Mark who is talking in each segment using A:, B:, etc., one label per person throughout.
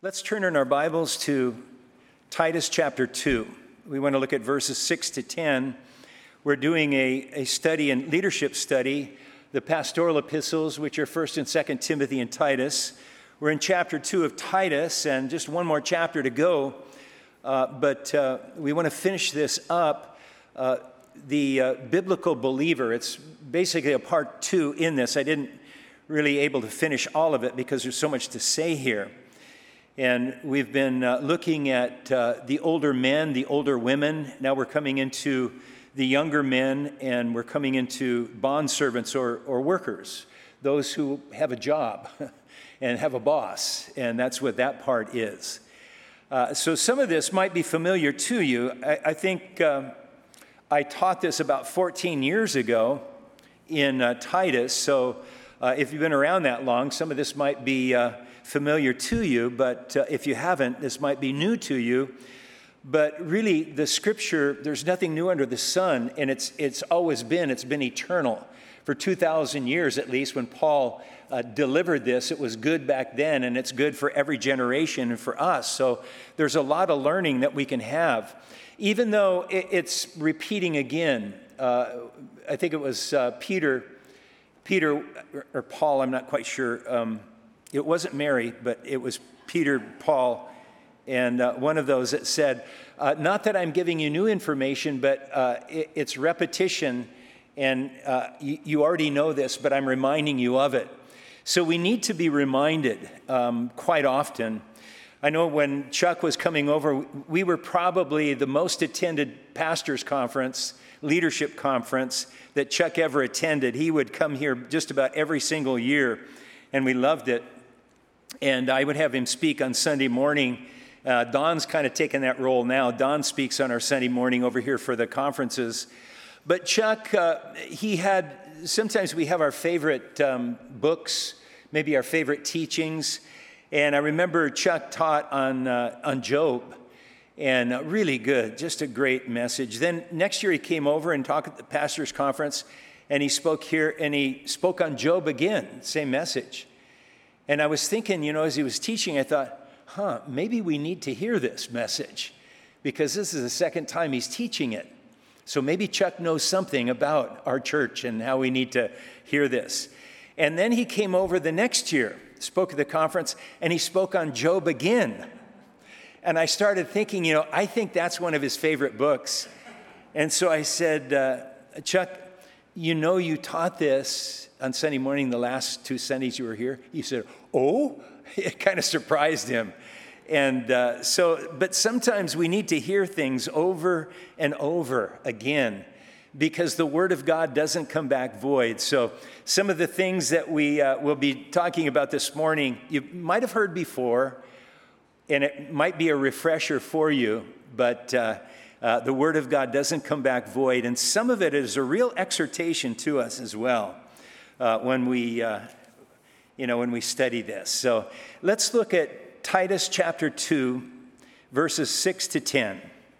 A: Let's turn in our Bibles to Titus chapter 2. We want to look at verses 6 to 10. We're doing a study and leadership study, the pastoral epistles, which are 1st and 2nd Timothy and Titus. We're in chapter 2 of Titus, and just one more chapter to go. But we want to finish this up. The biblical believer, it's basically a part 2 in this. I didn't really able to finish all of it because there's so much to say here. And we've been looking at the older men, the older women. Now we're coming into the younger men, and we're coming into bondservants or workers, those who have a job and have a boss, and that's what that part is. So some of this might be familiar to you. I think I taught this about 14 years ago in Titus, so if you've been around that long, some of this might be familiar to you, but if you haven't, this might be new to you. But really, the scripture, there's nothing new under the sun, and it's always been, it's been eternal. For 2,000 years at least, when Paul delivered this, it was good back then, and it's good for every generation and for us. So there's a lot of learning that we can have. Even though it's repeating again, I think it was Peter or Paul, I'm not quite sure. It wasn't Mary, but it was Peter, Paul, and one of those that said, not that I'm giving you new information, but it's repetition, and you already know this, but I'm reminding you of it. So we need to be reminded quite often. I know when Chuck was coming over, we were probably the most attended pastors' conference, leadership conference that Chuck ever attended. He would come here just about every single year, and we loved it. And I would have him speak on Sunday morning. Don's kind of taken that role now. Don speaks on our Sunday morning over here for the conferences. But Chuck, sometimes we have our favorite books, maybe our favorite teachings. And I remember Chuck taught on Job, and really good, just a great message. Then next year he came over and talked at the pastor's conference, and he spoke here, and he spoke on Job again, same message. And I was thinking, as he was teaching, I thought, maybe we need to hear this message, because this is the second time he's teaching it. So maybe Chuck knows something about our church and how we need to hear this. And then he came over the next year, spoke at the conference, and he spoke on Job again. And I started thinking, I think that's one of his favorite books. And so I said, Chuck, you taught this on Sunday morning, the last 2 Sundays you were here. He said, oh? It kind of surprised him. And but sometimes we need to hear things over and over again, because the Word of God doesn't come back void. So some of the things that we will be talking about this morning, you might have heard before, and it might be a refresher for you, but the Word of God doesn't come back void. And some of it is a real exhortation to us as well when we study this. So let's look at Titus chapter 2, verses 6 to 10.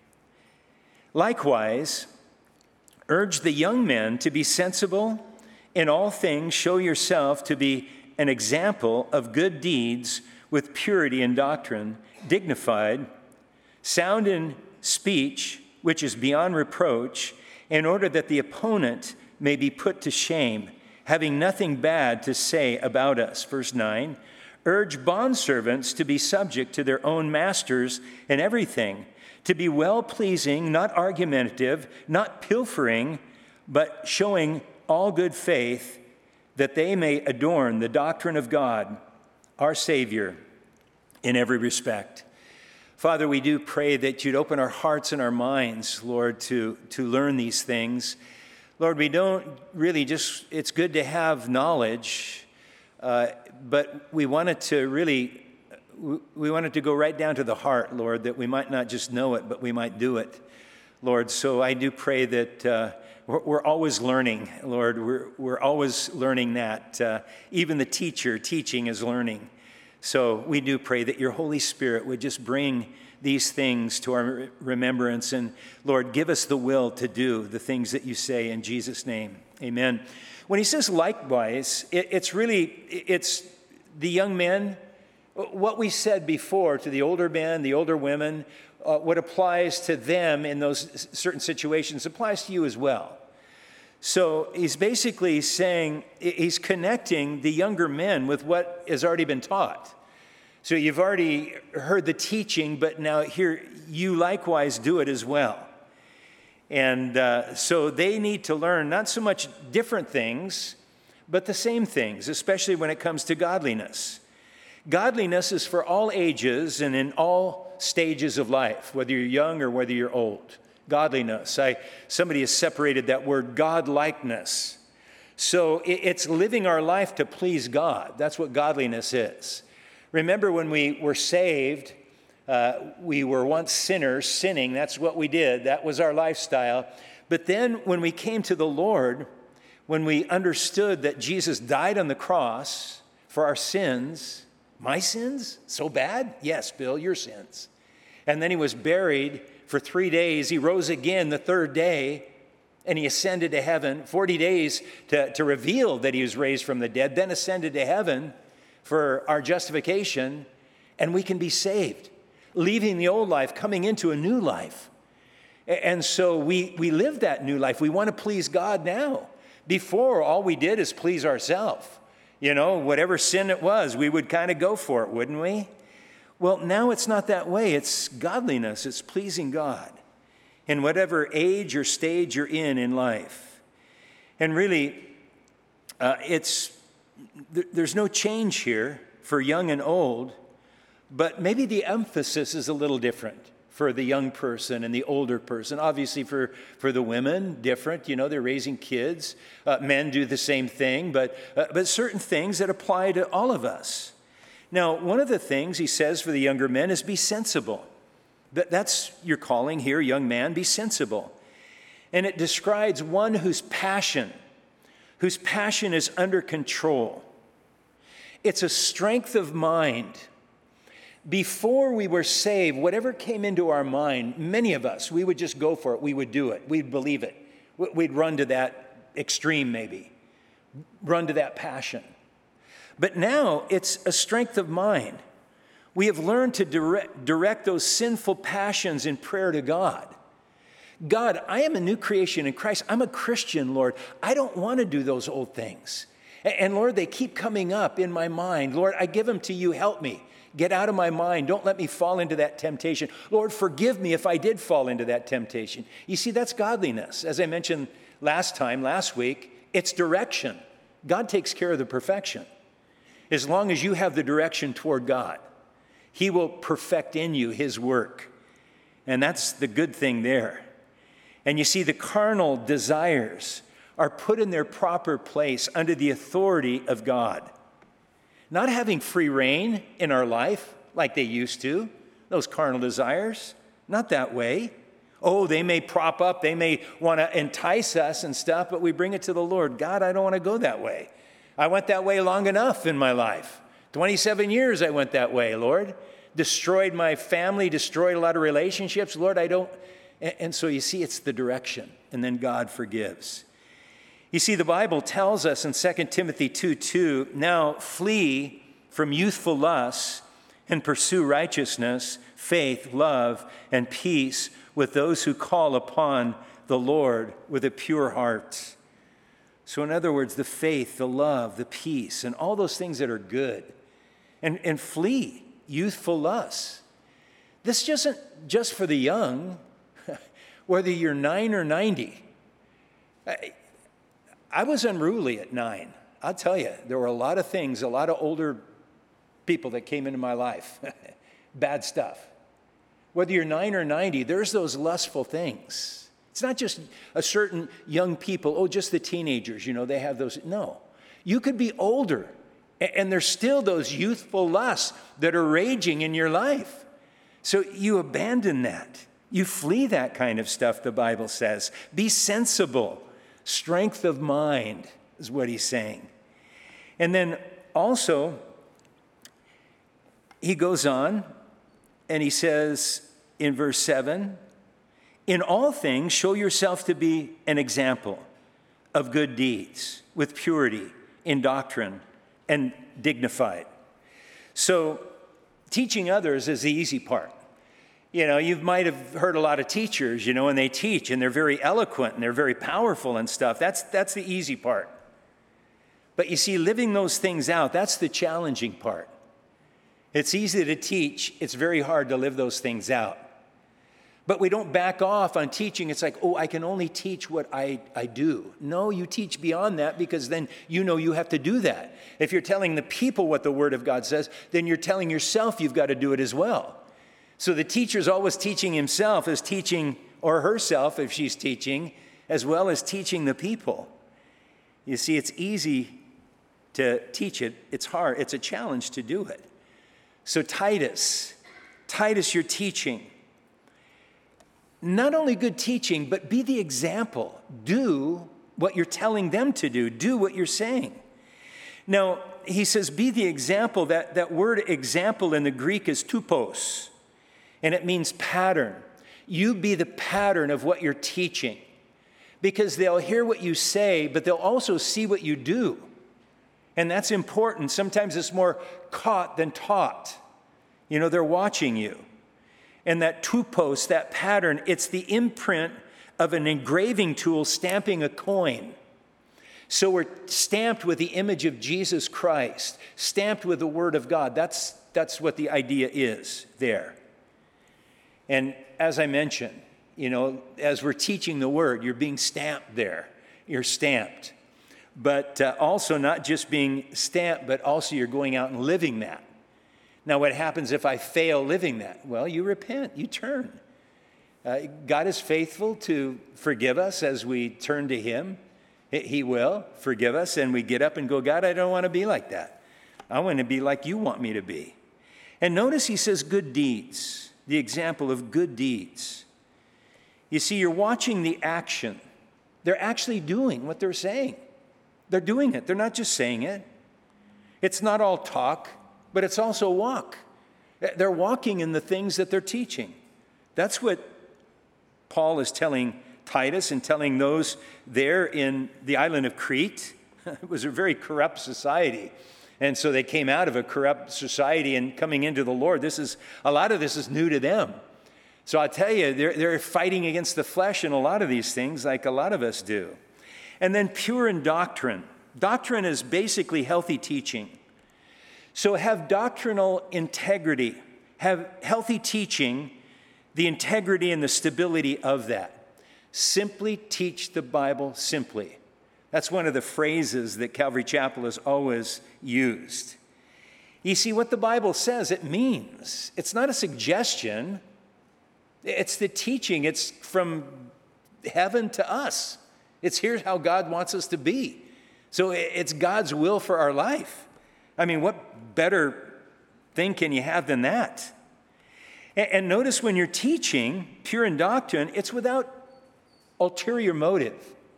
A: Likewise, urge the young men to be sensible in all things, show yourself to be an example of good deeds with purity in doctrine, dignified, sound in speech, which is beyond reproach, in order that the opponent may be put to shame, having nothing bad to say about us. Verse 9, urge bondservants to be subject to their own masters in everything, to be well-pleasing, not argumentative, not pilfering, but showing all good faith, that they may adorn the doctrine of God, our Savior, in every respect. Father, we do pray that you'd open our hearts and our minds, Lord, to learn these things. Lord, we don't really it's good to have knowledge, but we want it to go right down to the heart, Lord, that we might not just know it, but we might do it, Lord. So I do pray that we're always learning, Lord. We're always learning that. Even the teacher teaching is learning. So we do pray that your Holy Spirit would just bring these things to our remembrance. And Lord, give us the will to do the things that you say in Jesus' name. Amen. When he says likewise, it's the young men What we said before to the older men, the older women, what applies to them in those certain situations applies to you as well. So he's basically saying, he's connecting the younger men with what has already been taught. So you've already heard the teaching, but now here you likewise do it as well. And so they need to learn not so much different things, but the same things, especially when it comes to godliness. Godliness is for all ages and in all stages of life, whether you're young or whether you're old. Godliness. Somebody has separated that word godlikeness. So it's living our life to please God. That's what godliness is. Remember when we were saved, we were once sinners, sinning. That's what we did. That was our lifestyle. But then when we came to the Lord, when we understood that Jesus died on the cross for our sins, my sins? So bad? Yes, Bill, your sins. And then he was buried for 3 days. He rose again the third day, and he ascended to heaven. 40 days to reveal that he was raised from the dead, then ascended to heaven for our justification, and we can be saved, leaving the old life, coming into a new life. And so we live that new life. We want to please God now. Before, all we did is please ourselves. You know, whatever sin it was, we would kind of go for it, wouldn't we? Well, now it's not that way. It's godliness. It's pleasing God in whatever age or stage you're in life. And really, there's no change here for young and old, but maybe the emphasis is a little different for the young person and the older person. Obviously, for the women, different. You know, they're raising kids. Men do the same thing, but certain things that apply to all of us. Now, one of the things he says for the younger men is be sensible. That's your calling here, young man, be sensible. And it describes one whose passion is under control. It's a strength of mind. Before we were saved, whatever came into our mind, many of us, we would just go for it. We would do it. We'd believe it. We'd run to that extreme maybe, run to that passion. But now it's a strength of mind. We have learned to direct those sinful passions in prayer to God. God, I am a new creation in Christ. I'm a Christian, Lord. I don't want to do those old things. And Lord, they keep coming up in my mind. Lord, I give them to you. Help me. Get out of my mind. Don't let me fall into that temptation. Lord, forgive me if I did fall into that temptation. You see, that's godliness. As I mentioned last week, it's direction. God takes care of the perfection. As long as you have the direction toward God, he will perfect in you his work. And that's the good thing there. And you see, the carnal desires are put in their proper place under the authority of God. Not having free reign in our life like they used to, those carnal desires, not that way. Oh, they may prop up, they may want to entice us and stuff, but we bring it to the Lord. God, I don't want to go that way. I went that way long enough in my life. 27 years I went that way, Lord. Destroyed my family, destroyed a lot of relationships. Lord, I don't. And so you see, it's the direction, and then God forgives. You see, the Bible tells us in 2 Timothy 2:2, now flee from youthful lusts and pursue righteousness, faith, love, and peace with those who call upon the Lord with a pure heart. So in other words, the faith, the love, the peace, and all those things that are good. And flee youthful lusts. This isn't just for the young, whether you're 9 or 90. I was unruly at 9. I'll tell you, there were a lot of things, a lot of older people that came into my life. Bad stuff. Whether you're 9 or 90, there's those lustful things. It's not just a certain young people, just the teenagers, they have those. No. You could be older, and there's still those youthful lusts that are raging in your life. So you abandon that. You flee that kind of stuff, the Bible says. Be sensible. Strength of mind is what he's saying. And then also, he goes on and he says in verse 7, in all things, show yourself to be an example of good deeds with purity in doctrine and dignified. So Teaching others is the easy part. You might have heard a lot of teachers, and they teach, and they're very eloquent, and they're very powerful and stuff. That's the easy part. But you see, living those things out, that's the challenging part. It's easy to teach. It's very hard to live those things out. But we don't back off on teaching. It's like, I can only teach what I do. No, you teach beyond that, because then you have to do that. If you're telling the people what the Word of God says, then you're telling yourself you've got to do it as well. So the teacher's always teaching himself as teaching, or herself if she's teaching, as well as teaching the people. You see, it's easy to teach it. It's hard. It's a challenge to do it. So Titus, you're teaching. Not only good teaching, but be the example. Do what you're telling them to do. Do what you're saying. Now, he says, be the example. That word example in the Greek is tupos, and it means pattern. You be the pattern of what you're teaching, because they'll hear what you say, but they'll also see what you do. And that's important. Sometimes it's more caught than taught. They're watching you. And that tupos, that pattern, it's the imprint of an engraving tool stamping a coin. So we're stamped with the image of Jesus Christ, stamped with the Word of God. That's what the idea is there. And as I mentioned, as we're teaching the Word, you're being stamped there. You're stamped. But also not just being stamped, but also you're going out and living that. Now, what happens if I fail living that? Well, you repent, you turn. God is faithful to forgive us as we turn to Him. He will forgive us, and we get up and go, God, I don't want to be like that. I want to be like you want me to be. And notice he says good deeds, the example of good deeds. You see, you're watching the action. They're actually doing what they're saying. They're doing it. They're not just saying it. It's not all talk, but it's also walk. They're walking in the things that they're teaching. That's what Paul is telling Titus and telling those there in the island of Crete. It was a very corrupt society. And so they came out of a corrupt society and coming into the Lord. A lot of this is new to them. So I tell you, they're fighting against the flesh in a lot of these things, like a lot of us do. And then pure in doctrine. Doctrine is basically healthy teaching. So have doctrinal integrity, have healthy teaching, the integrity and the stability of that. Simply teach the Bible simply. That's one of the phrases that Calvary Chapel has always used. You see, what the Bible says, it means. It's not a suggestion. It's the teaching. It's from heaven to us. It's here's how God wants us to be. So it's God's will for our life. I mean, what better thing can you have than that? And notice when you're teaching pure in doctrine, it's without ulterior motive.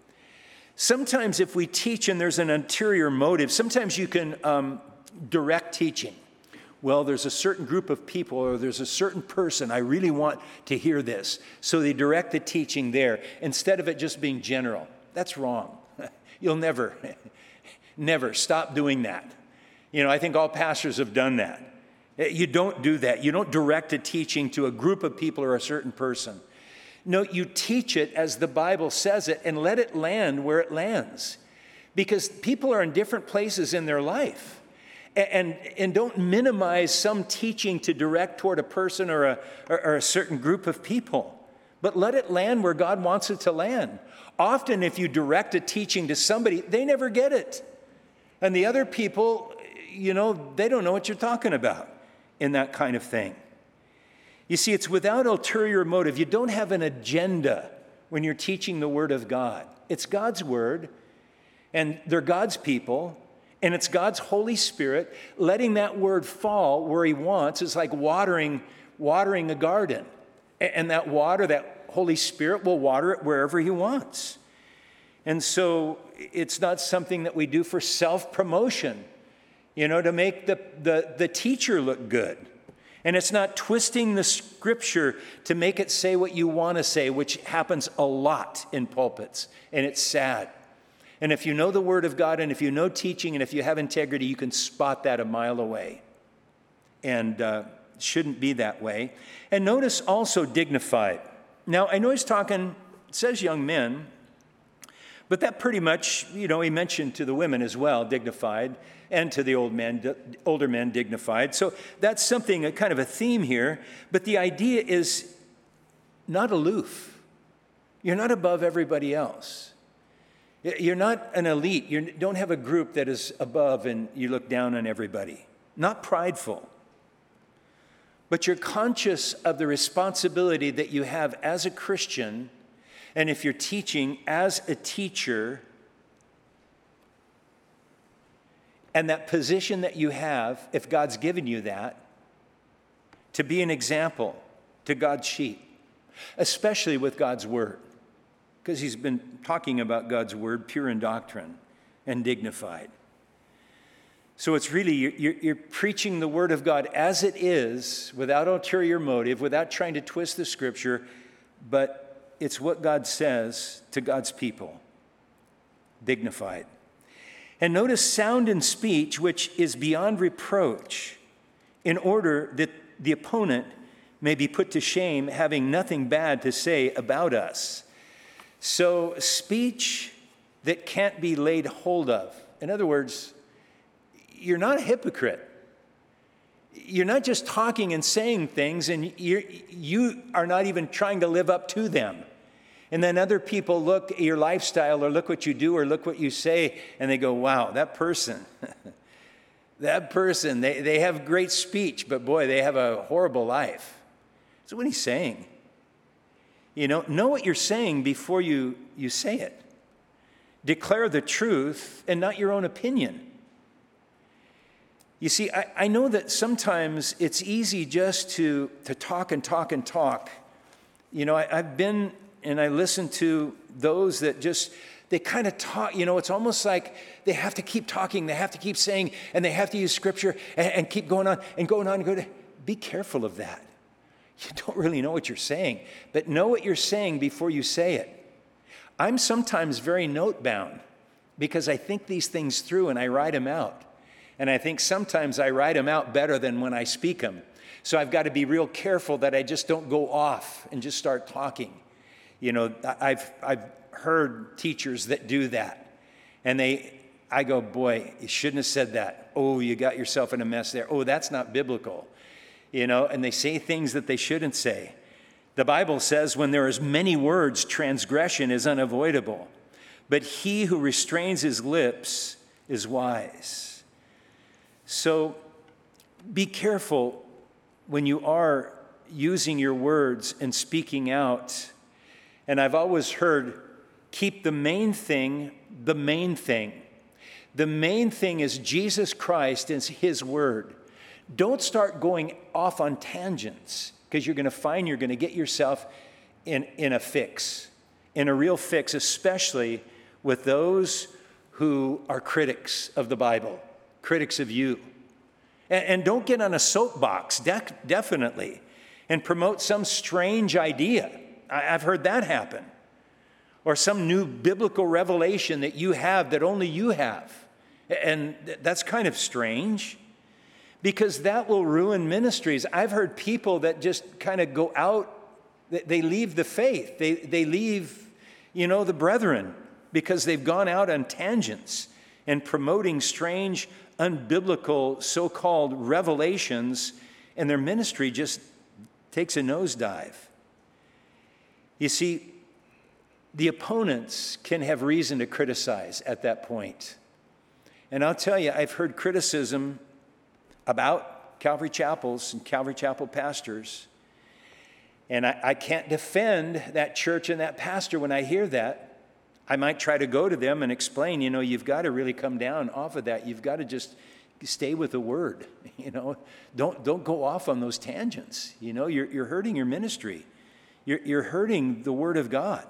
A: Sometimes if we teach and there's an ulterior motive, sometimes you can direct teaching. Well, there's a certain group of people or there's a certain person, I really want to hear this. So they direct the teaching there instead of it just being general. That's wrong. You'll never stop doing that. I think all pastors have done that. You don't do that. You don't direct a teaching to a group of people or a certain person. No, you teach it as the Bible says it and let it land where it lands. Because people are in different places in their life. And don't minimize some teaching to direct toward a person or a certain group of people. But let it land where God wants it to land. Often if you direct a teaching to somebody, they never get it. And the other people, they don't know what you're talking about in that kind of thing. You see, it's without ulterior motive. You don't have an agenda when you're teaching the Word of God. It's God's Word, and they're God's people, and it's God's Holy Spirit letting that Word fall where He wants. It's like watering a garden. And that water, that Holy Spirit will water it wherever He wants. And so it's not something that we do for self-promotion, to make the teacher look good. And it's not twisting the Scripture to make it say what you want to say, which happens a lot in pulpits, and it's sad. And if you know the Word of God, and if you know teaching, and if you have integrity, you can spot that a mile away. And shouldn't be that way. And notice also dignified. Now, I know he's talking, it says young men, but that pretty much, he mentioned to the women as well, dignified, and to the older men, dignified. So that's something, a kind of a theme here. But the idea is not aloof. You're not above everybody else. You're not an elite. You don't have a group that is above and you look down on everybody. Not prideful. But you're conscious of the responsibility that you have as a Christian, and if you're teaching as a teacher, and that position that you have, if God's given you that, to be an example to God's sheep, especially with God's word, because he's been talking about God's word, pure in doctrine and dignified. So it's really, you're preaching the word of God as it is, without ulterior motive, without trying to twist the scripture, but it's what God says to God's people, dignified. And notice sound in speech, which is beyond reproach, in order that the opponent may be put to shame, having nothing bad to say about us. So speech that can't be laid hold of. In other words, you're not a hypocrite. You're not just talking and saying things, and you are not even trying to live up to them. And then other people look at your lifestyle or look what you do or look what you say, and they go, wow, that person, they have great speech, but boy, they have a horrible life. So what he's saying, know what you're saying before you say it. Declare the truth and not your own opinion. You see, I know that sometimes it's easy just to talk and talk and talk. I've been and I listen to those that just, they kind of talk, it's almost like they have to keep talking, they have to keep saying, and they have to use scripture and keep going on and going on and going on. Be careful of that. You don't really know what you're saying, but know what you're saying before you say it. I'm sometimes very note-bound because I think these things through and I write them out. And I think sometimes I write them out better than when I speak them. So I've got to be real careful that I just don't go off and just start talking. I've heard teachers that do that. And I go, boy, you shouldn't have said that. Oh, you got yourself in a mess there. Oh, that's not biblical. And they say things that they shouldn't say. The Bible says when there is many words, transgression is unavoidable. But he who restrains his lips is wise. So be careful when you are using your words and speaking out. And I've always heard, keep the main thing the main thing. The main thing is Jesus Christ and his word. Don't start going off on tangents, because you're going to find you're going to get yourself in a fix, in a real fix, especially with those who are critics of the Bible, critics of you. And don't get on a soapbox, definitely, and promote some strange idea. I've heard that happen. Or some new biblical revelation that you have that only you have. And that's kind of strange, because that will ruin ministries. I've heard people that just kind of go out, they leave the faith. They leave, the brethren, because they've gone out on tangents and promoting strange, unbiblical so-called revelations, and their ministry just takes a nosedive. You see, the opponents can have reason to criticize at that point. And I'll tell you, I've heard criticism about Calvary Chapels and Calvary Chapel pastors, and I can't defend that church and that pastor when I hear that. I might try to go to them and explain, you've got to really come down off of that. You've got to just stay with the word, Don't go off on those tangents. You're hurting your ministry. You're hurting the word of God.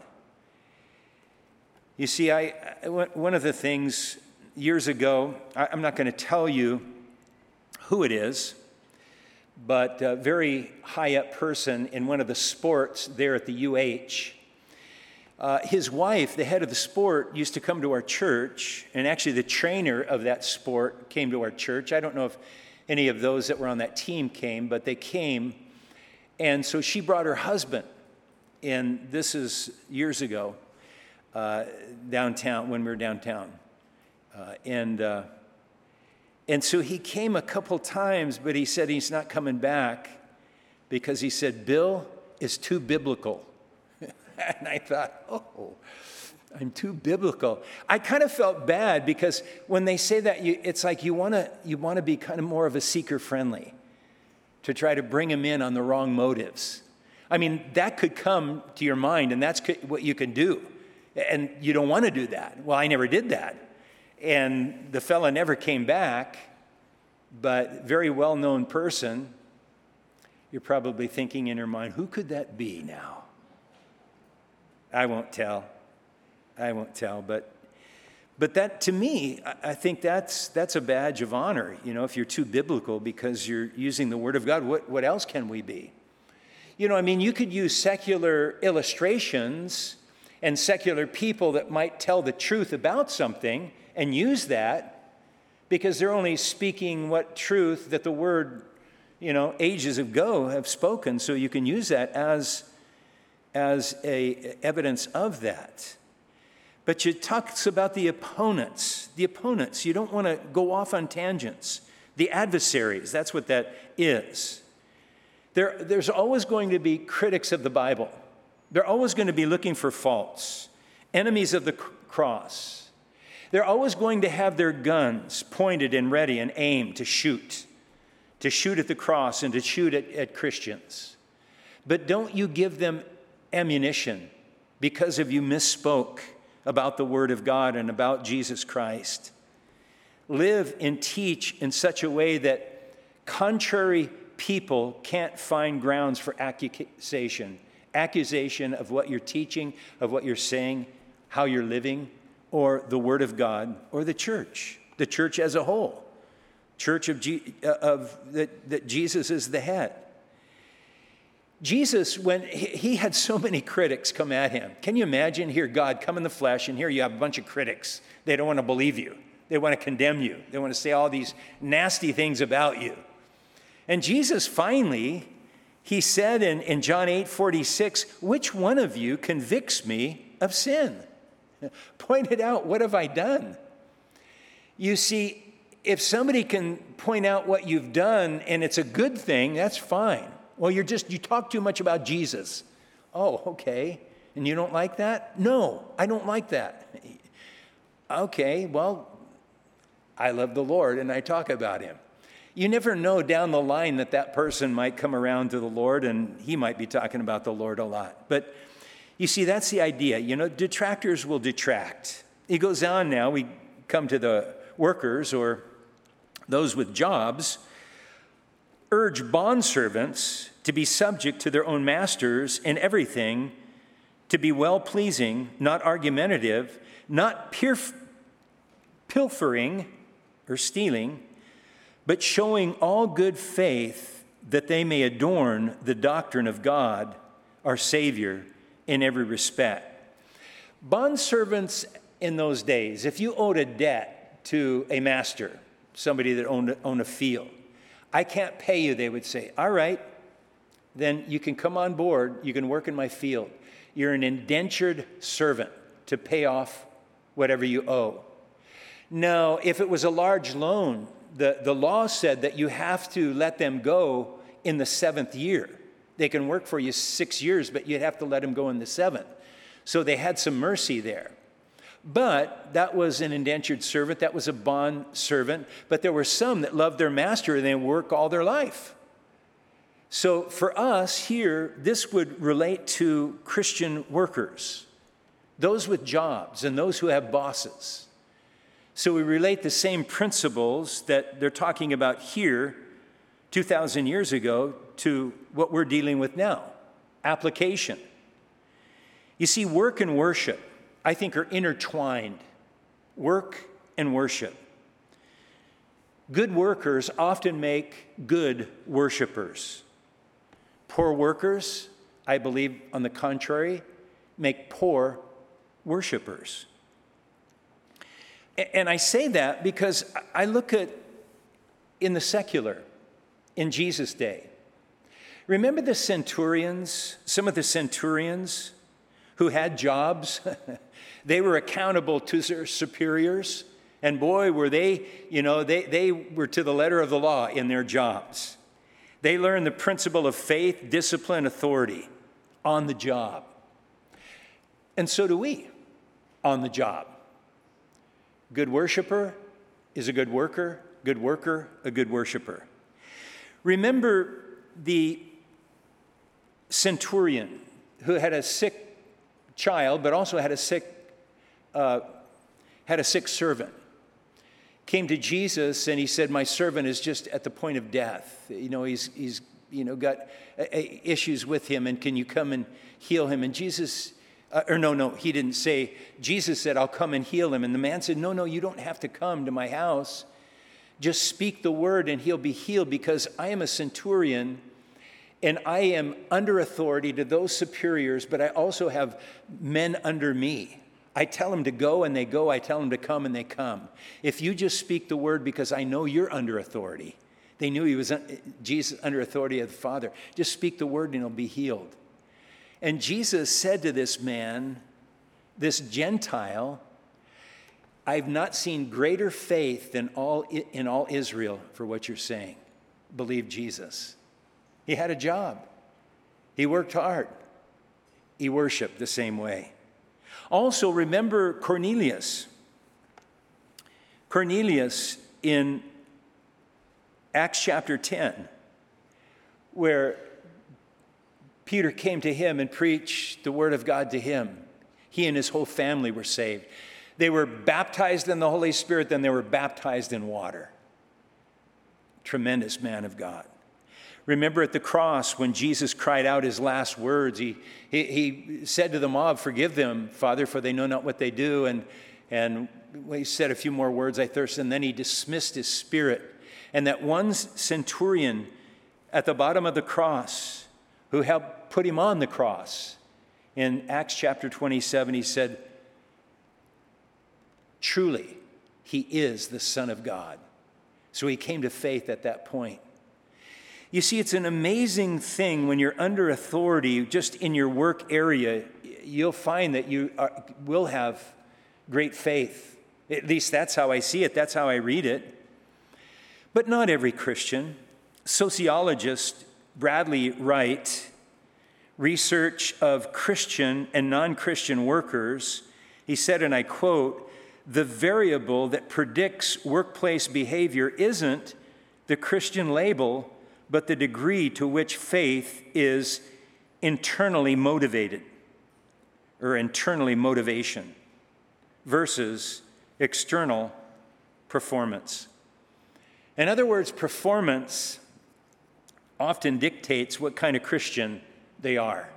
A: You see, one of the things years ago, I'm not going to tell you who it is, but a very high-up person in one of the sports there at the UH. His wife, the head of the sport, used to come to our church, and actually the trainer of that sport came to our church. I don't know if any of those that were on that team came, but they came. And so she brought her husband. And this is years ago, downtown, when we were downtown. And so he came a couple times, but he said he's not coming back because he said, Bill is too biblical. And I thought, oh, I'm too biblical. I kind of felt bad because when they say that, it's like you want to be kind of more of a seeker-friendly to try to bring him in on the wrong motives. I mean, that could come to your mind, and that's what you can do. And you don't want to do that. Well, I never did that. And the fella never came back, but very well-known person. You're probably thinking in your mind, who could that be now? I won't tell, but that, to me, I think that's a badge of honor, if you're too biblical because you're using the Word of God. What else can we be? You could use secular illustrations and secular people that might tell the truth about something and use that because they're only speaking what truth that the Word, ages ago have spoken. So you can use that as a evidence of that. But it talks about the opponents. The opponents, you don't want to go off on tangents. The adversaries, that's what that is. There's always going to be critics of the Bible. They're always going to be looking for faults, enemies of the cross. They're always going to have their guns pointed and ready and aimed to shoot at the cross and to shoot at Christians. But don't you give them ammunition because of you misspoke about the Word of God and about Jesus Christ. Live and teach in such a way that contrary people can't find grounds for accusation of what you're teaching, of what you're saying, how you're living, or the Word of God, or the church as a whole, church that Jesus is the head. Jesus, when he had so many critics come at him, can you imagine here God come in the flesh, and here you have a bunch of critics. They don't want to believe you. They want to condemn you. They want to say all these nasty things about you. And Jesus finally, he said in John 8:46, which one of you convicts me of sin? Pointed out, what have I done? You see, if somebody can point out what you've done and it's a good thing, that's fine. Well, you talk too much about Jesus. Oh, okay. And you don't like that? No, I don't like that. Okay, well, I love the Lord and I talk about him. You never know down the line that person might come around to the Lord and he might be talking about the Lord a lot. But you see, that's the idea. Detractors will detract. He goes on now. We come to the workers or those with jobs. Urge bondservants to be subject to their own masters in everything, to be well-pleasing, not argumentative, not pilfering or stealing, but showing all good faith that they may adorn the doctrine of God, our Savior, in every respect. Bondservants in those days, if you owed a debt to a master, somebody that owned a field, I can't pay you, they would say. All right, then you can come on board. You can work in my field. You're an indentured servant to pay off whatever you owe. Now, if it was a large loan, the law said that you have to let them go in the 7th year. They can work for you 6 years, but you'd have to let them go in the 7th. So they had some mercy there. But that was an indentured servant. That was a bond servant. But there were some that loved their master and they work all their life. So for us here, this would relate to Christian workers, those with jobs and those who have bosses. So we relate the same principles that they're talking about here 2,000 years ago to what we're dealing with now. Application. You see, work and worship, I think, are intertwined. Work and worship. Good workers often make good worshipers. Poor workers, I believe, on the contrary, make poor worshipers. And I say that because I look at in the secular, in Jesus' day. Remember the centurions, some of the centurions who had jobs? They were accountable to their superiors. And boy, were they, they were to the letter of the law in their jobs. They learned the principle of faith, discipline, authority on the job. And so do we on the job. Good worshiper is a good worker, a good worshiper. Remember the centurion who had a sick child, but also had a sick servant. Came to Jesus and he said, "My servant is just at the point of death. He's got issues with him, and can you come and heal him?" And Jesus, he didn't say. Jesus said, "I'll come and heal him." And the man said, "No, you don't have to come to my house. Just speak the word and he'll be healed, because I am a centurion and I am under authority to those superiors, but I also have men under me. I tell them to go and they go. I tell them to come and they come. If you just speak the word, because I know you're under authority." They knew he was Jesus under authority of the Father. "Just speak the word and he'll be healed." And Jesus said to this man, this Gentile, "I've not seen greater faith than in all Israel for what you're saying. Believe Jesus." He had a job. He worked hard. He worshiped the same way. Also, remember Cornelius. Cornelius in Acts chapter 10, where Peter came to him and preached the word of God to him. He and his whole family were saved. They were baptized in the Holy Spirit, then they were baptized in water. Tremendous man of God. Remember at the cross when Jesus cried out his last words, he said to the mob, "Forgive them, Father, for they know not what they do." And he said a few more words, "I thirst," and then he dismissed his spirit. And that one centurion at the bottom of the cross who helped put him on the cross, in Acts chapter 27, he said, "Truly, he is the Son of God." So he came to faith at that point. You see, it's an amazing thing when you're under authority, just in your work area, you'll find that you will have great faith. At least that's how I see it. That's how I read it. But not every Christian. Sociologist Bradley Wright, research of Christian and non-Christian workers, he said, and I quote, "The variable that predicts workplace behavior isn't the Christian label, but the degree to which faith is internally motivated, or internally motivation, versus external performance." In other words, performance often dictates what kind of Christian they are.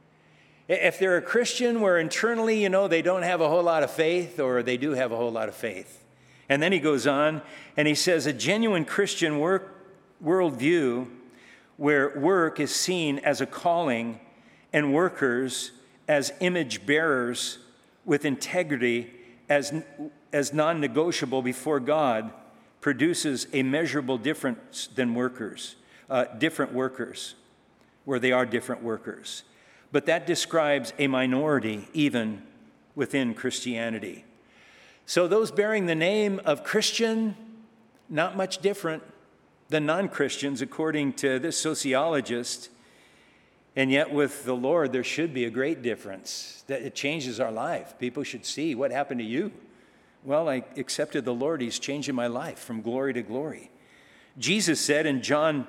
A: If they're a Christian where internally, they don't have a whole lot of faith, or they do have a whole lot of faith. And then he goes on and he says, a genuine Christian worldview where work is seen as a calling and workers as image bearers with integrity as non-negotiable before God produces a measurable difference than different workers, where they are different workers. But that describes a minority even within Christianity. So those bearing the name of Christian, not much different than non-Christians, according to this sociologist. And yet with the Lord, there should be a great difference. That it changes our life. People should see, what happened to you? Well, I accepted the Lord. He's changing my life from glory to glory. Jesus said in John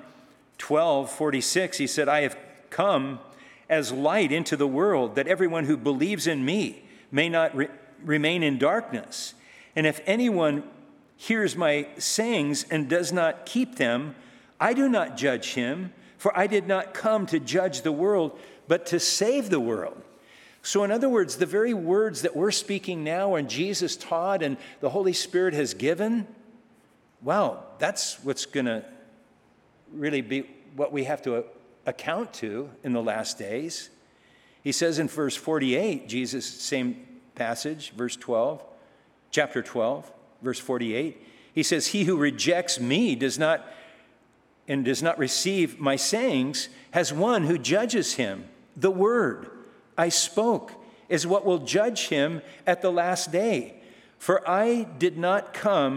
A: 12:46, he said, "I have come as light into the world, that everyone who believes in me may not remain in darkness. And if anyone hears my sayings and does not keep them, I do not judge him, for I did not come to judge the world, but to save the world." So in other words, the very words that we're speaking now and Jesus taught and the Holy Spirit has given, well, that's what's going to really be what we have to account to in the last days. He says in verse 48, Jesus, same passage, verse 12, chapter 12, verse 48, he He says, he who rejects me does not receive my sayings has one who judges him. The word I spoke is what will judge him at the last day. For I did not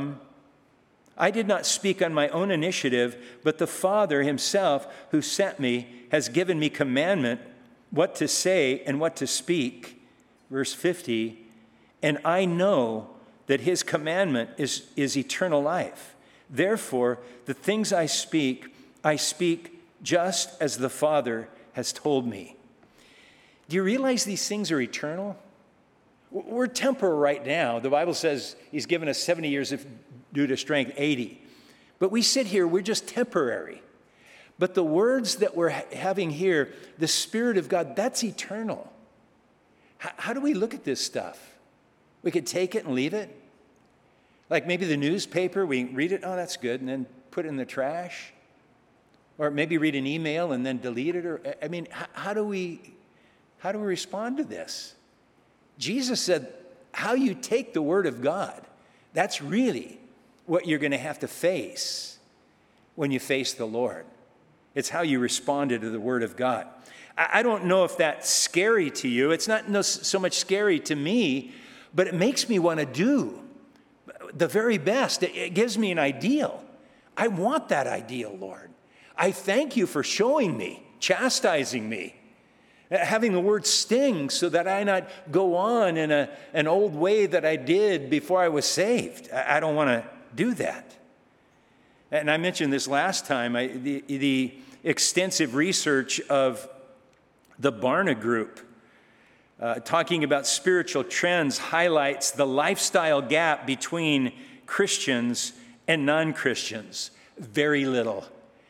A: speak on my own initiative, but the Father himself who sent me has given me commandment what to say and what to speak. Verse 50, and I know that his commandment is eternal life. Therefore, the things I speak just as the Father has told me. Do you realize these things are eternal? We're temporal right now. The Bible says he's given us 70 years due to strength, 80. But we sit here, we're just temporary. But the words that we're having here, the Spirit of God, that's eternal. How do we look at this stuff? We could take it and leave it. Like maybe the newspaper, we read it, oh, that's good, and then put it in the trash. Or maybe read an email and then delete it. Or I mean, how do we respond to this? Jesus said, how you take the Word of God, that's really what you're going to have to face when you face the Lord. It's how you responded to the Word of God. I don't know if that's scary to you. It's not so much scary to me, but it makes me want to do the very best. It gives me an ideal. I want that ideal, Lord. I thank you for showing me, chastising me, having the word sting so that I not go on in an old way that I did before I was saved. I don't want to do that. And I mentioned this last time, the extensive research of the Barna Group, talking about spiritual trends, highlights the lifestyle gap between Christians and non-Christians. Very little.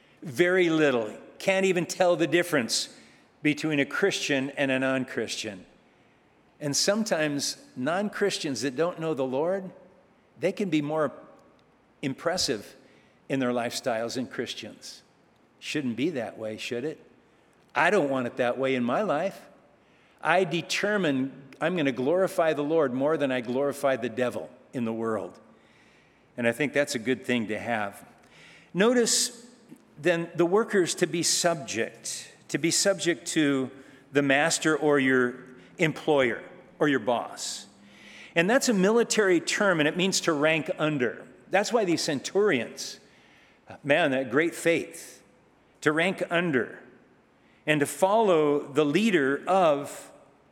A: Can't even tell the difference between a Christian and a non-Christian. And sometimes non-Christians that don't know the Lord, they can be more impressive in their lifestyles than Christians. Shouldn't be that way, should it? I don't want it that way in my life. I determine I'm going to glorify the Lord more than I glorify the devil in the world. And I think that's a good thing to have. Notice then the workers to be subject to the master or your employer or your boss. And that's a military term, and it means to rank under. That's why these centurions, man, that great faith, to rank under and to follow the leader of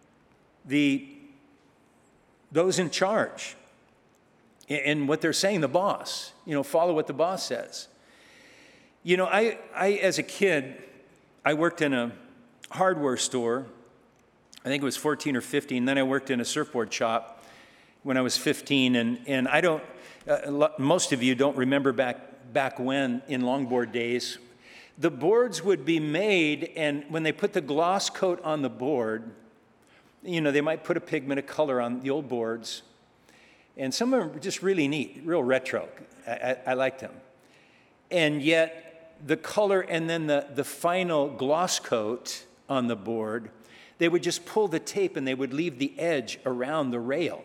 A: those in charge and what they're saying, the boss. Follow what the boss says. I as a kid, I worked in a hardware store. I think it was 14 or 15. Then I worked in a surfboard shop when I was 15. And I don't, most of you don't remember back when in longboard days, the boards would be made, and when they put the gloss coat on the board, they might put a pigment of color on the old boards. And some of them were just really neat, real retro. I liked them. And yet, the color and then the final gloss coat on the board, they would just pull the tape and they would leave the edge around the rail.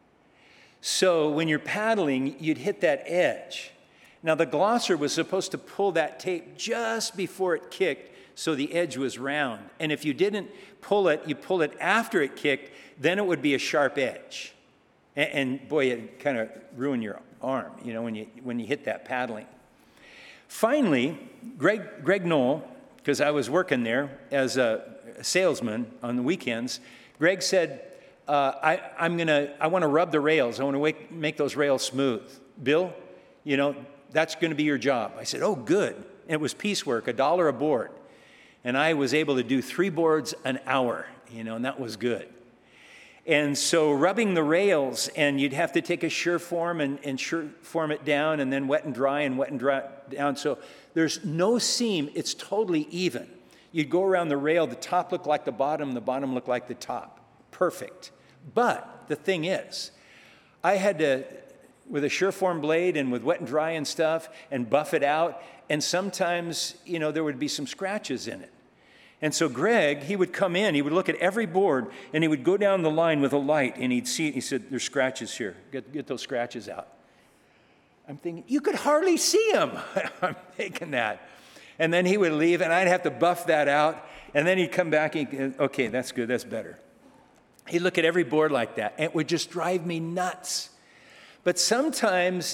A: So when you're paddling, you'd hit that edge. Now the glosser was supposed to pull that tape just before it kicked so the edge was round. And if you didn't pull it, you pull it after it kicked, then it would be a sharp edge. And boy, it kind of ruined your arm, when you hit that paddling. Finally, Greg Knoll, because I was working there as a salesman on the weekends, Greg said, I want to rub the rails. I want to make those rails smooth. Bill, that's going to be your job. I said, oh, good. And it was piecework, $1 a board. And I was able to do 3 boards an hour, and that was good. And so rubbing the rails, and you'd have to take a Surform and Surform it down, and then wet and dry down. So there's no seam. It's totally even. You'd go around the rail. The top looked like the bottom looked like the top. Perfect. But the thing is, I had to, with a Surform blade and with wet and dry and stuff, and buff it out. And sometimes, there would be some scratches in it. And so Greg, he would come in, he would look at every board, and he would go down the line with a light, and he'd see it, and he said, there's scratches here. Get those scratches out. I'm thinking, you could hardly see him. I'm thinking that. And then he would leave, and I'd have to buff that out. And then he'd come back and, okay, that's good, that's better. He'd look at every board like that, and it would just drive me nuts. But sometimes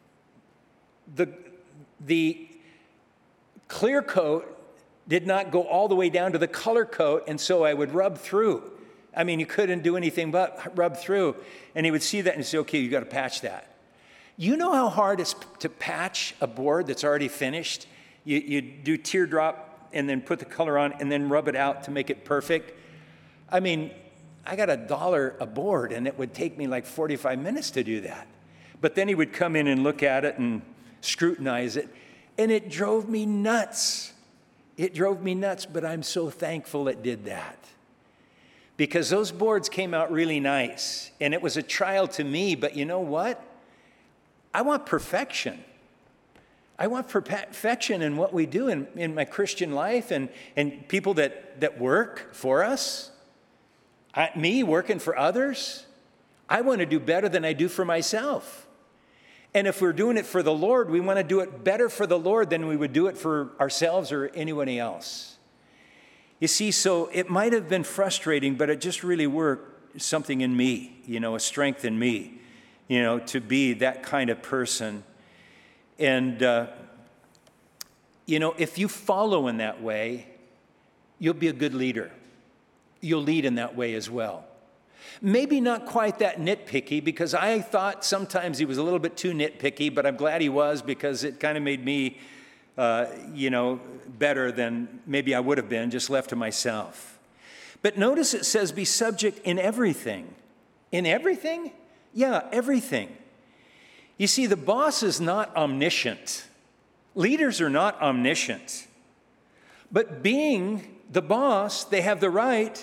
A: the clear coat did not go all the way down to the color coat, and so I would rub through. I mean, you couldn't do anything but rub through. And he would see that and say, okay, you got to patch that. You know how hard it's to patch a board that's already finished? You do teardrop and then put the color on and then rub it out to make it perfect. I mean, I got $1 a board, and it would take me like 45 minutes to do that. But then he would come in and look at it and scrutinize it, and it drove me nuts. It drove me nuts, but I'm so thankful it did that. Because those boards came out really nice, and it was a trial to me, but you know what? I want perfection. I want perfection in what we do in my Christian life and people that work for us. Me working for others. I want to do better than I do for myself. And if we're doing it for the Lord, we want to do it better for the Lord than we would do it for ourselves or anybody else. You see, so it might have been frustrating, but it just really worked something in me, a strength in me, to be that kind of person. And, if you follow in that way, you'll be a good leader. You'll lead in that way as well. Maybe not quite that nitpicky, because I thought sometimes he was a little bit too nitpicky, but I'm glad he was, because it kind of made me, better than maybe I would have been just left to myself. But notice it says be subject in everything. In everything? Yeah, everything. You see, the boss is not omniscient. Leaders are not omniscient. But being the boss, they have the right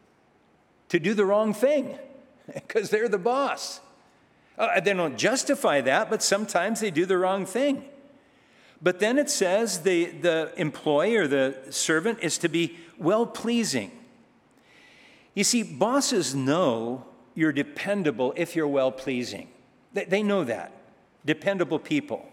A: to do the wrong thing because they're the boss. They don't justify that, but sometimes they do the wrong thing. But then it says the employee or the servant is to be well-pleasing. You see, bosses know you're dependable if you're well-pleasing. They know that. Dependable people.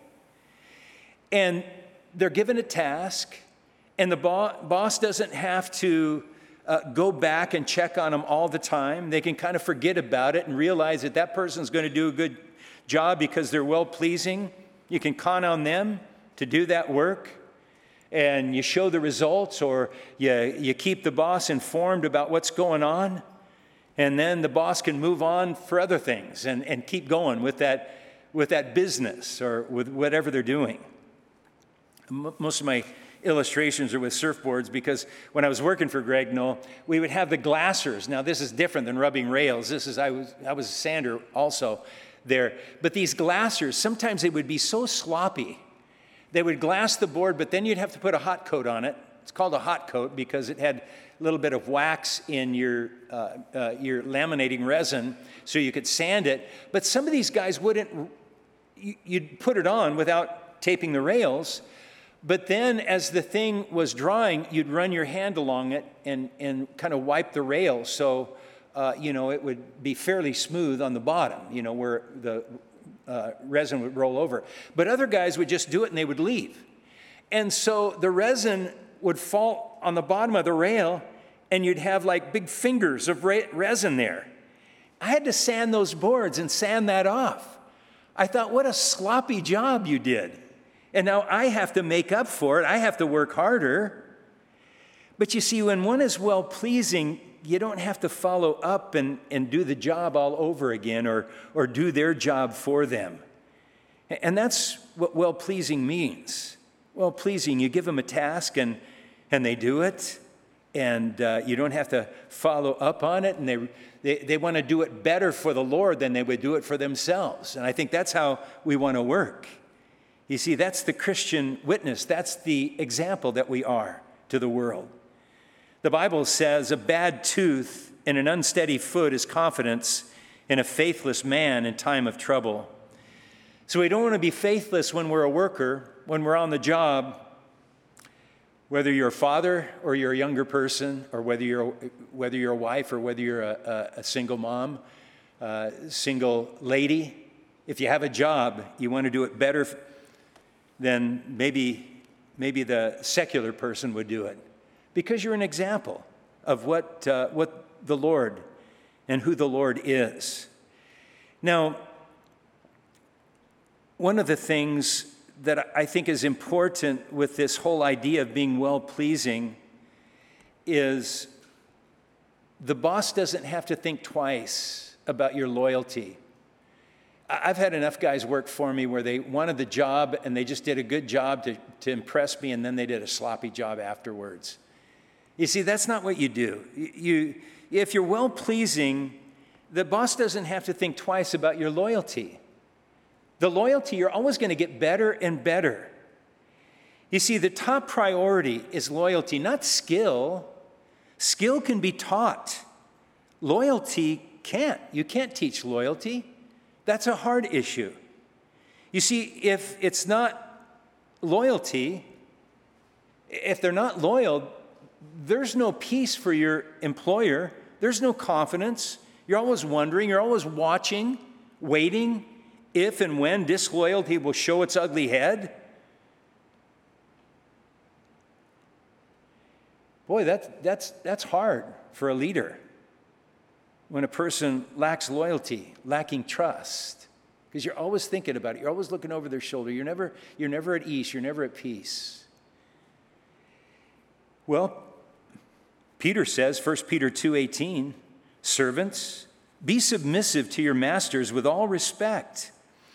A: And they're given a task, and the boss doesn't have to go back and check on them all the time. They can kind of forget about it and realize that that person's going to do a good job because they're well-pleasing. You can count on them to do that work, and you show the results, or you keep the boss informed about what's going on, and then the boss can move on for other things and keep going with that business or with whatever they're doing. Most of my illustrations are with surfboards, because when I was working for Greg Knoll, we would have the glassers. Now, this is different than rubbing rails. I was a sander also there. But these glassers, sometimes they would be so sloppy. They would glass the board, but then you'd have to put a hot coat on it. It's called a hot coat because it had a little bit of wax in your laminating resin, so you could sand it. But some of these guys wouldn't. You'd put it on without taping the rails. But then as the thing was drying, you'd run your hand along it and kind of wipe the rail so, it would be fairly smooth on the bottom, where the resin would roll over. But other guys would just do it and they would leave. And so the resin would fall on the bottom of the rail, and you'd have like big fingers of resin there. I had to sand those boards and sand that off. I thought, what a sloppy job you did. And now I have to make up for it. I have to work harder. But you see, when one is well-pleasing, you don't have to follow up and do the job all over again or do their job for them. And that's what well-pleasing means. Well-pleasing, you give them a task and they do it, and you don't have to follow up on it, and they want to do it better for the Lord than they would do it for themselves. And I think that's how we want to work. You see, that's the Christian witness. That's the example that we are to the world. The Bible says a bad tooth and an unsteady foot is confidence in a faithless man in time of trouble. So we don't want to be faithless when we're a worker, when we're on the job, whether you're a father or you're a younger person, or whether you're a wife or whether you're a single mom, single lady. If you have a job, you want to do it better than maybe the secular person would do it, because you're an example of what the Lord and who the Lord is. Now, one of the things that I think is important with this whole idea of being well-pleasing is the boss doesn't have to think twice about your loyalty. I've had enough guys work for me where they wanted the job and they just did a good job to impress me, and then they did a sloppy job afterwards. You see, that's not what you do. If you're well-pleasing, the boss doesn't have to think twice about your loyalty. The loyalty, you're always going to get better and better. You see, the top priority is loyalty, not skill. Skill can be taught. Loyalty can't. You can't teach loyalty. That's a hard issue. You see, if it's not loyalty, if they're not loyal, there's no peace for your employer. There's no confidence. You're always wondering, you're always watching, waiting if and when disloyalty will show its ugly head. Boy, that's hard for a leader when a person lacks loyalty, lacking trust, because you're always thinking about it. You're always looking over their shoulder. You're never at ease. You're never at peace. Well, Peter says, 1 Peter 2:18, servants, be submissive to your masters with all respect,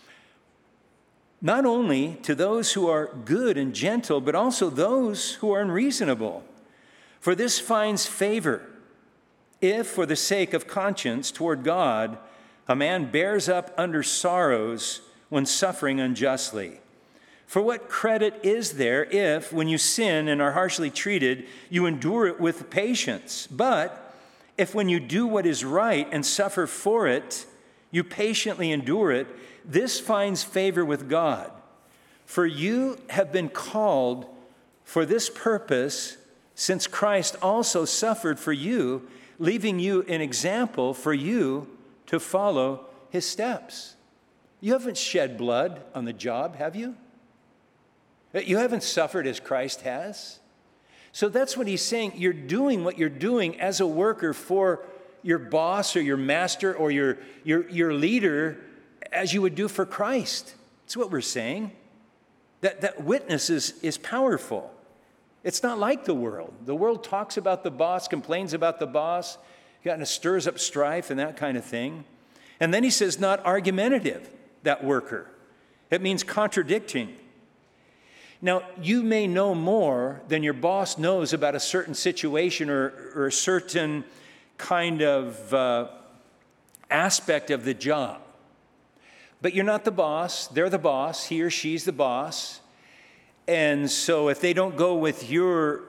A: not only to those who are good and gentle, but also those who are unreasonable. For this finds favor if, for the sake of conscience toward God, a man bears up under sorrows when suffering unjustly. For what credit is there if, when you sin and are harshly treated, you endure it with patience? But if when you do what is right and suffer for it, you patiently endure it, this finds favor with God. For you have been called for this purpose, since Christ also suffered for you, leaving you an example for you to follow his steps. You haven't shed blood on the job, have you? You haven't suffered as Christ has. So that's what he's saying. You're doing what you're doing as a worker for your boss or your master or your leader as you would do for Christ. That's what we're saying. That witness is powerful. It's not like the world. The world talks about the boss, complains about the boss, kind of stirs up strife and that kind of thing. And then he says, not argumentative, that worker. It means contradicting. Now, you may know more than your boss knows about a certain situation or a certain kind of aspect of the job. But you're not the boss. They're the boss. He or she's the boss. And so if they don't go with your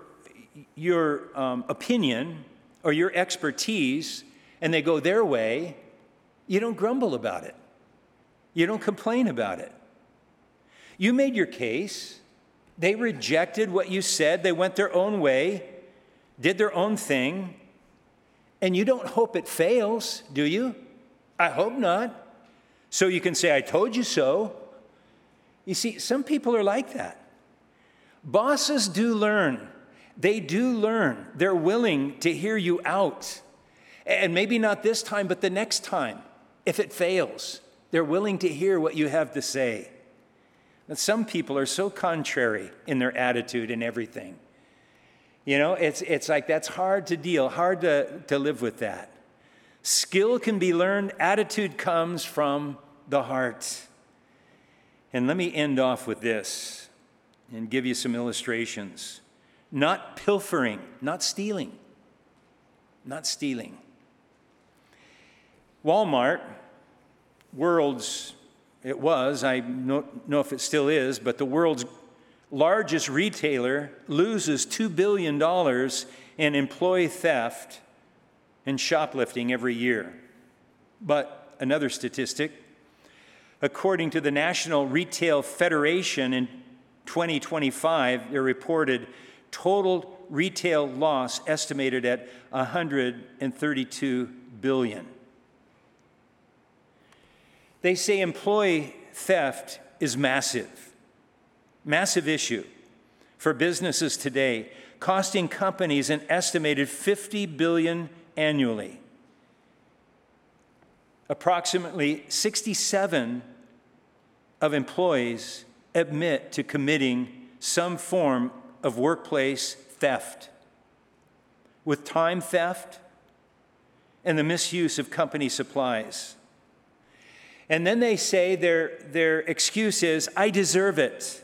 A: opinion or your expertise and they go their way, you don't grumble about it. You don't complain about it. You made your case. They rejected what you said. They went their own way, did their own thing. And you don't hope it fails, do you? I hope not. So you can say, I told you so. You see, some people are like that. Bosses do learn. They do learn. They're willing to hear you out. And maybe not this time, but the next time. If it fails, they're willing to hear what you have to say. And some people are so contrary in their attitude and everything. You know, it's like that's hard to deal, hard to live with that. Skill can be learned. Attitude comes from the heart. And let me end off with this and give you some illustrations. Not pilfering, not stealing. Not stealing. Walmart, it was, I don't know if it still is, but the world's largest retailer loses $2 billion in employee theft and shoplifting every year. But another statistic, according to the National Retail Federation in 2025, they reported total retail loss estimated at $132 billion. They say employee theft is massive issue for businesses today, costing companies an estimated $50 billion annually. Approximately 67 of employees admit to committing some form of workplace theft, with time theft and the misuse of company supplies. And then they say their excuse is, I deserve it.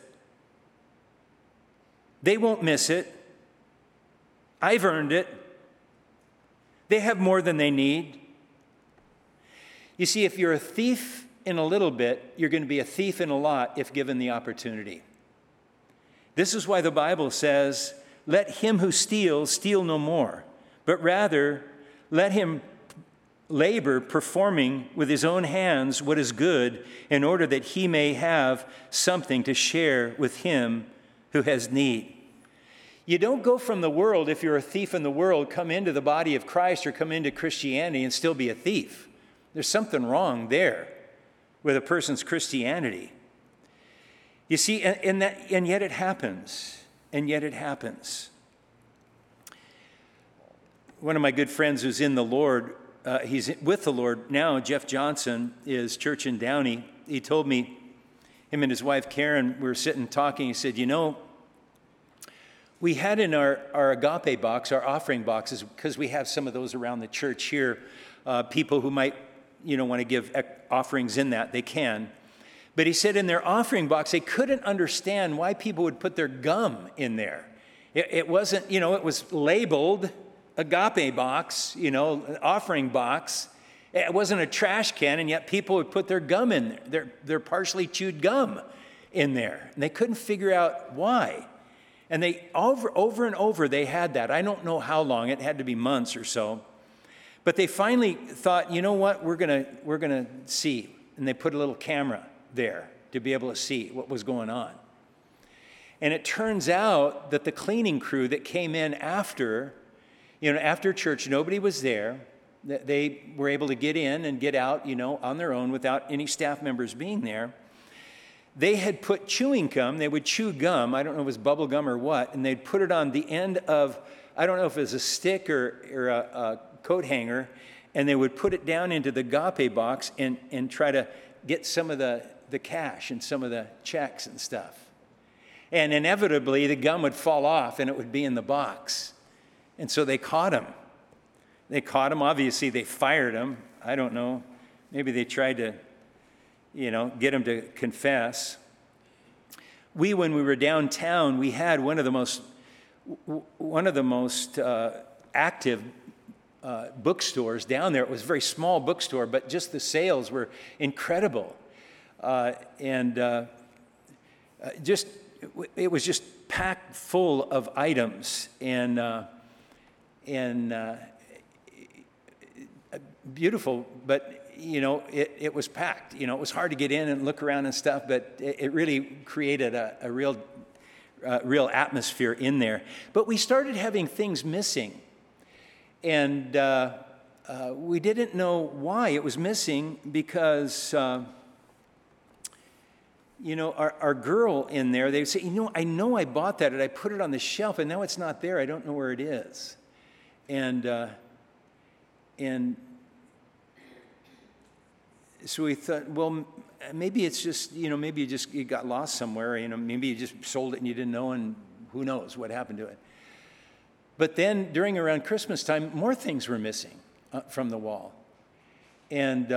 A: They won't miss it. I've earned it. They have more than they need. You see, if you're a thief in a little bit, you're going to be a thief in a lot if given the opportunity. This is why the Bible says, let him who steals steal no more, but rather let him labor performing with his own hands what is good, in order that he may have something to share with him who has need. You don't go from the world, if you're a thief in the world, come into the body of Christ or come into Christianity and still be a thief. There's something wrong there with a person's Christianity. You see, and yet it happens. And yet it happens. One of my good friends who's in the Lord, he's with the Lord now, Jeff Johnson, is church in Downey. He told me, him and his wife Karen, we were sitting talking, he said, we had in our agape box, our offering boxes, because we have some of those around the church here, people who might, want to give offerings in that, they can. But he said in their offering box, they couldn't understand why people would put their gum in there. It wasn't, it was labeled agape box, offering box. It wasn't a trash can, and yet people would put their gum in there, their partially chewed gum in there. And they couldn't figure out why. And they, over and over, they had that. I don't know how long. It had to be months or so. But they finally thought, you know what, we're gonna see. And they put a little camera there to be able to see what was going on. And it turns out that the cleaning crew that came in after church, nobody was there. They were able to get in and get out, on their own without any staff members being there. They had put chewing gum. They would chew gum. I don't know if it was bubble gum or what. And they'd put it on the end of, I don't know if it was a stick or a coat hanger. And they would put it down into the agape box and try to get some of the cash and some of the checks and stuff. And inevitably, the gum would fall off and it would be in the box. And so they caught him. Obviously, they fired him. I don't know. Maybe they tried to, get him to confess. When we were downtown, we had one of the most active bookstores down there. It was a very small bookstore, but just the sales were incredible. It was just packed full of items and beautiful, but it was packed. It was hard to get in and look around and stuff, but it really created a real atmosphere in there. But we started having things missing, and we didn't know why it was missing because, our girl in there, they would say, I know I bought that and I put it on the shelf and now it's not there. I don't know where it is. And so we thought, well, maybe it's just, maybe you got lost somewhere, maybe you just sold it and you didn't know, and who knows what happened to it. But then around Christmas time, more things were missing from the wall. And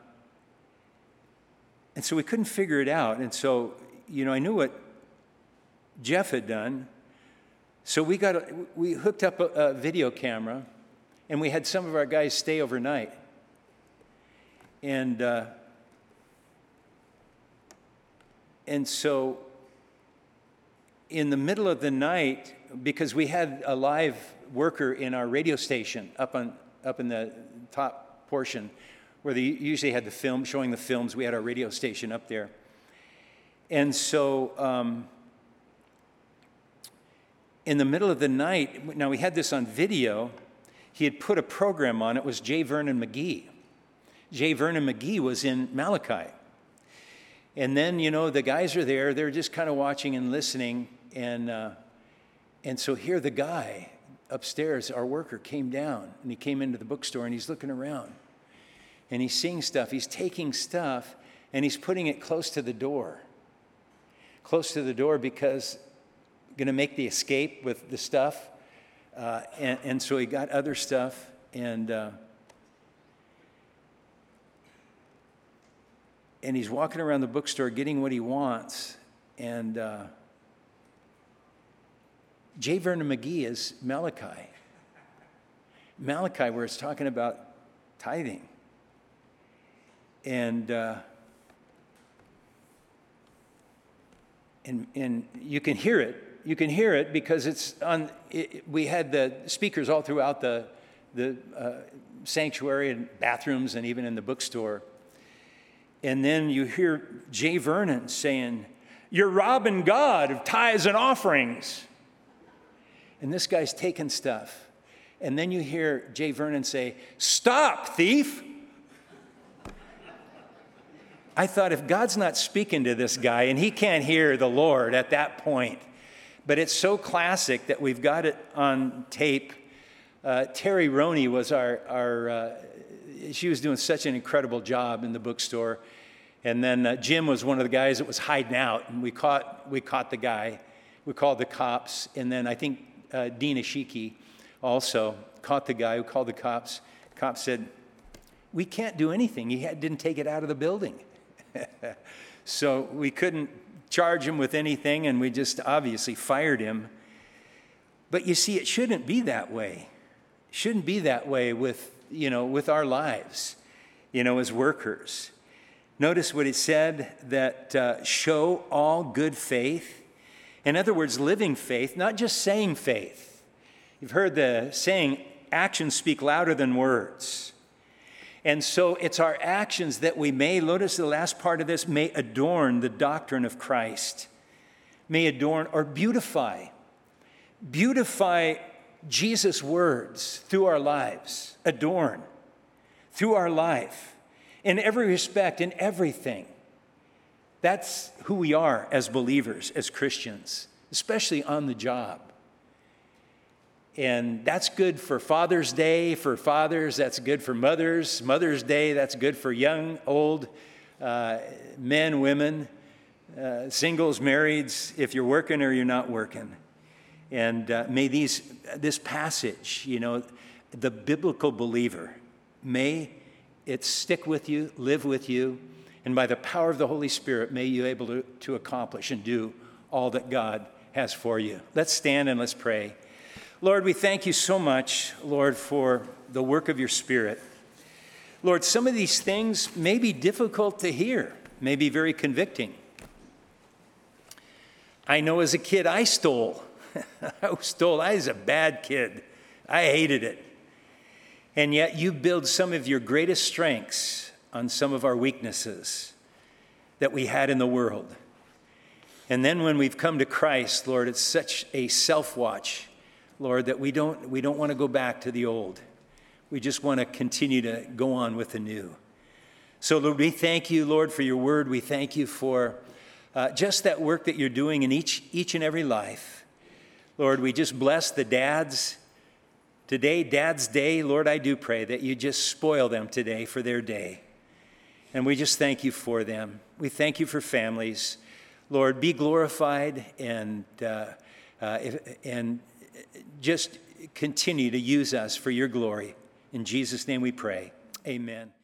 A: so we couldn't figure it out. And so, I knew what Jeff had done. So we hooked up a video camera, and we had some of our guys stay overnight. And so in the middle of the night, because we had a live worker in our radio station up in the top portion where they usually had the film, showing the films, we had our radio station up there. And so in the middle of the night, now we had this on video, he had put a program on, it was J. Vernon McGee. J. Vernon McGee was in Malachi. And then, the guys are there. They're just kind of watching and listening. And so here the guy upstairs, our worker, came down. And he came into the bookstore, and he's looking around. And he's seeing stuff. He's taking stuff, and he's putting it close to the door. Close to the door because going to make the escape with the stuff. And so he got other stuff. And he's walking around the bookstore getting what he wants. And J. Vernon McGee is Malachi. Malachi, where it's talking about tithing. And you can hear it. You can hear it because it's on. We had the speakers all throughout the sanctuary and bathrooms and even in the bookstore. And then you hear J. Vernon saying, "You're robbing God of tithes and offerings." And this guy's taking stuff. And then you hear J. Vernon say, "Stop, thief." I thought, if God's not speaking to this guy and he can't hear the Lord at that point, but it's so classic that we've got it on tape. Terry Roney was she was doing such an incredible job in the bookstore. And then Jim was one of the guys that was hiding out, and we caught the guy. We called the cops, and then I think Dean Ashiki also caught the guy who called the cops. Cops said, "We can't do anything. He didn't take it out of the building." So we couldn't charge him with anything, and we just obviously fired him. But you see, it shouldn't be that way. It shouldn't be that way with our lives, as workers. Notice what it said, that show all good faith. In other words, living faith, not just saying faith. You've heard the saying, actions speak louder than words. And so it's our actions that we may, notice the last part of this, may adorn the doctrine of Christ. May adorn or beautify. Beautify Jesus' words through our lives. Adorn through our life. In every respect, in everything. That's who we are as believers, as Christians, especially on the job. And that's good for Father's Day, for fathers. That's good for mothers. Mother's Day, that's good for young, old, men, women, singles, marrieds, if you're working or you're not working. And may this passage, the biblical believer, may it stick with you, live with you, and by the power of the Holy Spirit, may you be able to accomplish and do all that God has for you. Let's stand and let's pray. Lord, we thank you so much, Lord, for the work of your Spirit. Lord, some of these things may be difficult to hear, may be very convicting. I know as a kid I stole. I was a bad kid. I hated it. And yet you build some of your greatest strengths on some of our weaknesses that we had in the world. And then when we've come to Christ, Lord, it's such a self-watch, Lord, that we don't want to go back to the old. We just want to continue to go on with the new. So, Lord, we thank you, Lord, for your word. We thank you for just that work that you're doing in each and every life. Lord, we just bless the dads. Today, Dad's Day, Lord, I do pray that you just spoil them today for their day. And we just thank you for them. We thank you for families. Lord, be glorified and just continue to use us for your glory. In Jesus' name we pray. Amen.